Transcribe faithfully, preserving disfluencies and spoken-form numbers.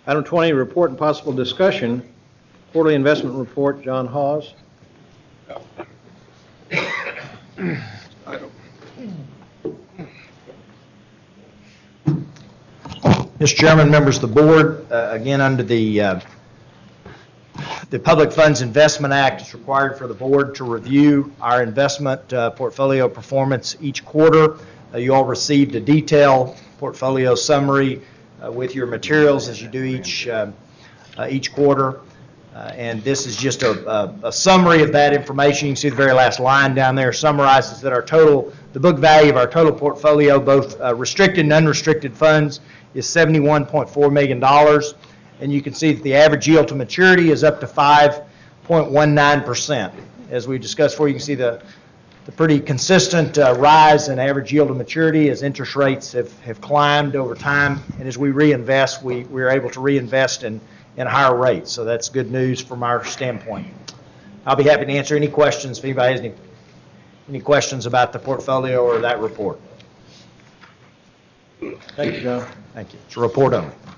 Item twenty, report and possible discussion. Quarterly investment report, John Hawes. Mister Chairman, members of the board, uh, again under the uh, the Public Funds Investment Act, it's required for the board to review our investment uh, portfolio performance each quarter. Uh, you all received a detailed portfolio summary uh, with your materials as you do each uh, uh, each quarter. Uh, and this is just a, a, a summary of that information. You can see the very last line down there summarizes that our total, the book value of our total portfolio, both uh, restricted and unrestricted funds, is seventy-one point four million dollars. And you can see that the average yield to maturity is up to five point one nine percent. As we discussed before, you can see the, the pretty consistent uh, rise in average yield to maturity as interest rates have, have climbed over time. And as we reinvest, we, we're able to reinvest in in higher rates. So that's good news from our standpoint. I'll be happy to answer any questions if anybody has any, any questions about the portfolio or that report. Thank you, John. Thank you. It's a report only.